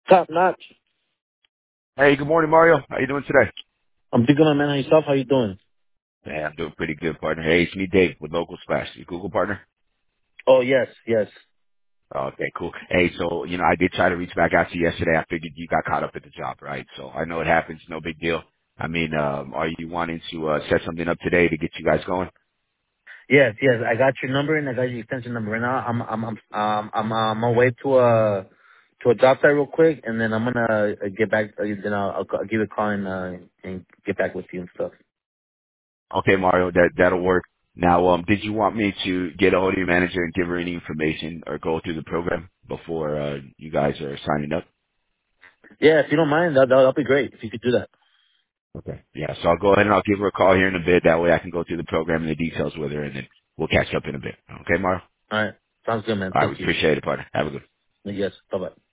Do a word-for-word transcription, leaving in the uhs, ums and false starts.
Top notch. Hey, good morning, Mario. How you doing today? I'm doing good, man. How yourself? How you doing? Hey, I'm doing pretty good, partner. Hey, it's me, Dave, with Local Splash. You Google partner? Oh, yes, yes. Okay, cool. Hey, so, you know, I did try to reach back out to you yesterday. I figured you got caught up at the job, right? So I know it happens. No big deal. I mean, um, are you wanting to uh, set something up today to get you guys going? Yes, yes. I got your number and I got your extension number. Right now, I'm, I'm, I'm, um, I'm, uh, I'm on my way to a, to a job site real quick, and then I'm gonna uh, get back. Uh, then I'll, I'll, I'll give you a call and, uh, and get back with you and stuff. Okay, Mario, that, that'll work. Now, um, did you want me to get a hold of your manager and give her any information or go through the program before uh, you guys are signing up? Yeah, if you don't mind, that, that'll be great if you could do that. Okay. Yeah, so I'll go ahead and I'll give her a call here in a bit. That way I can go through the program and the details with her, and then we'll catch up in a bit. Okay, Mario? All right, sounds good, man. All right, we Thank you. appreciate it, partner. Have a good Yes, bye bye.